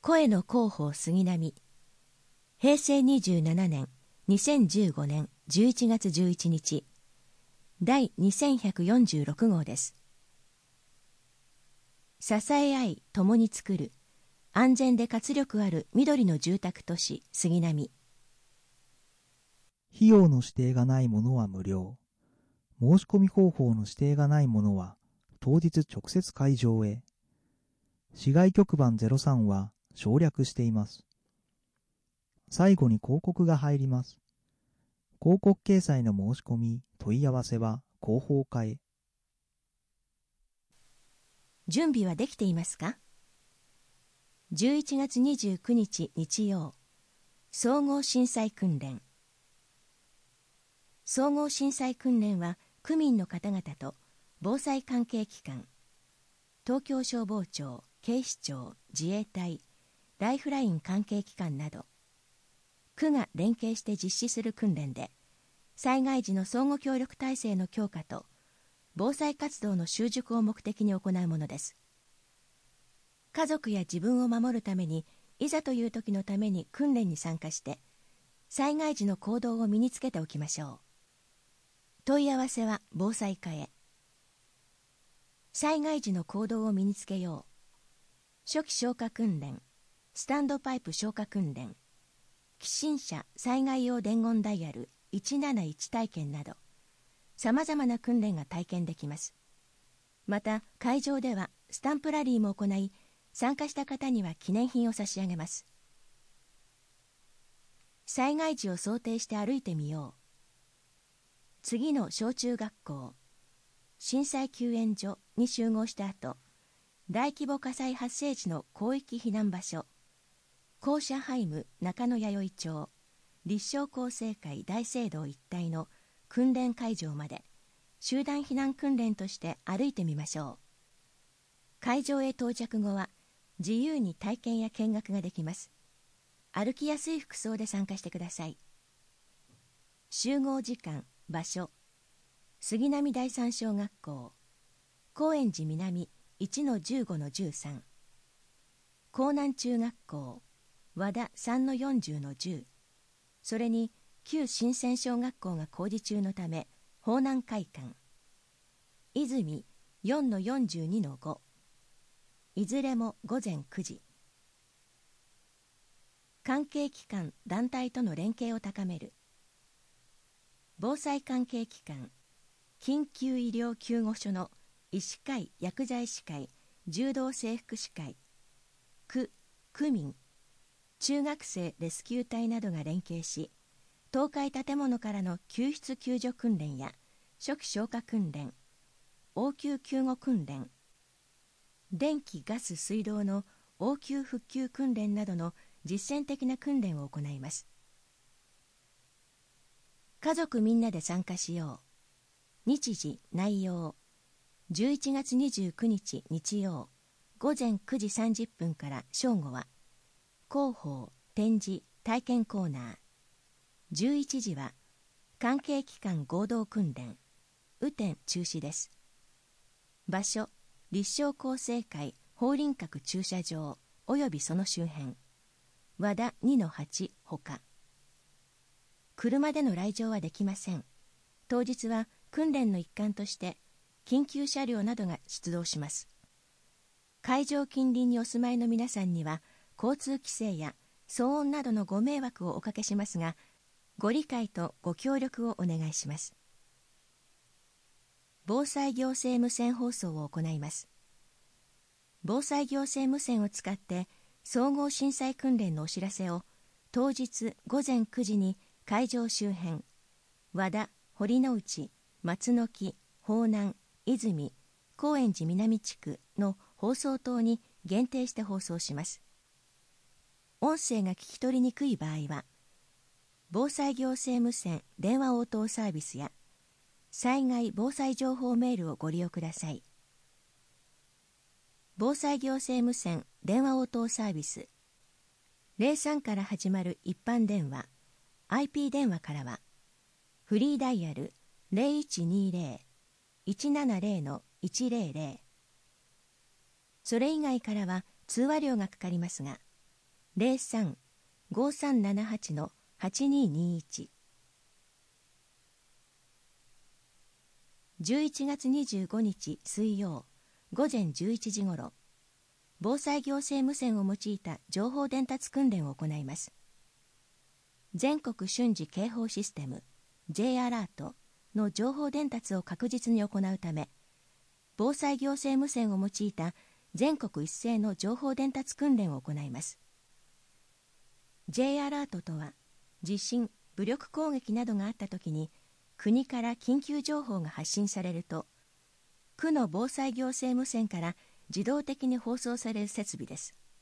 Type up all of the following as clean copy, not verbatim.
声の広報杉並。平成27年2015年11月11日第2146号です。支え合い共に作る安全で活力ある緑の住宅都市杉並。 費用の指定がないものは無料。申し込み方法の指定がないものは当日直接会場へ。市外局番03は省略しています。最後に広告が入ります。広告掲載の申し込み、問い合わせは広報課へ。 準備はできていますか？ 11 月29日日曜、総合震災訓練。総合震災訓練は区民の方々と防災関係機関、東京消防庁、警視庁、自衛隊、ライフライン関係機関など区が連携して実施する訓練で、災害時の相互協力体制の強化と防災活動の習熟を目的に行うものです。家族や自分を守るために、いざという時のために訓練に参加して災害時の行動を身につけておきましょう。問い合わせは防災課へ。災害時の行動を身につけよう。初期消火訓練、スタンドパイプ消火訓練、起震車災害用伝言ダイヤル171体験など、さまざまな訓練が体験できます。また会場ではスタンプラリーも行い、参加した方には記念品を差し上げます。災害時を想定して歩いてみよう。次の小中学校、震災救援所に集合した後、大規模火災発生時の広域避難場所、校舎ハイム中野弥生町、立正厚生会大聖堂一帯の訓練会場まで集団避難訓練として歩いてみましょう。会場へ到着後は自由に体験や見学ができます。歩きやすい服装で参加してください。集合時間、場所、杉並第三小学校、高円寺南 1-15-13、江南中学校、和田 3-40-10、それに旧新鮮小学校が工事中のため方南会館、泉 4-42-5、いずれも午前9時。関係機関・団体との連携を高める。防災関係機関、緊急医療救護所の医師会・薬剤師会、柔道整復師会、区民、中学生レスキュー隊などが連携し、倒壊建物からの救出救助訓練や初期消火訓練、応急救護訓練、電気・ガス・水道の応急復旧訓練などの実践的な訓練を行います。家族みんなで参加しよう。日時・内容、11月29日日曜、午前9時30分から正午は、広報・展示・体験コーナー。11時は、関係機関合同訓練、雨天中止です。場所、立正厚生会法輪閣駐車場およびその周辺、和田 2-8 ほか。車での来場はできません。当日は訓練の一環として緊急車両などが出動します。会場近隣にお住まいの皆さんには交通規制や騒音などのご迷惑をおかけしますが、ご理解とご協力をお願いします。防災行政無線放送を行います。防災行政無線を使って総合震災訓練のお知らせを当日午前9時に会場周辺、和田、堀之内、松の木、方南、泉、高円寺南地区の放送塔に限定して放送します。音声が聞き取りにくい場合は、防災行政無線電話応答サービスや災害防災情報メールをご利用ください。防災行政無線電話応答サービス、03から始まる一般電話、IP 電話からは、フリーダイヤル 0120-170-100、それ以外からは通話料がかかりますが、 03-5378-8221。11月25日水曜午前11時ごろ、防災行政無線を用いた情報伝達訓練を行います。全国瞬時警報システム J アラートの情報伝達を確実に行うため、防災行政無線を用いた全国一斉の情報伝達訓練を行います。J アラートとは、地震、武力攻撃などがあったときに、国から緊急情報が発信されると、区の防災行政無線から自動的に放送される設備です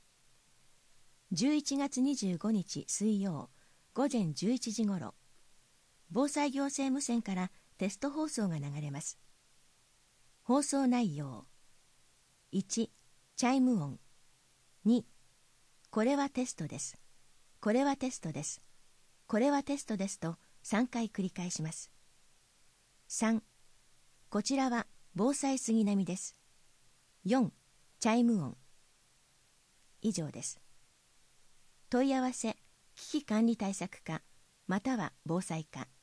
。11月25日水曜午前11時ごろ、防災行政無線からテスト放送が流れます。放送内容。1、チャイム音。2、これはテストです。これはテストです。これはテストですと3回繰り返します。3、こちらは防災杉並です。4、チャイム音。以上です。問い合わせ、危機管理対策課、または防災課。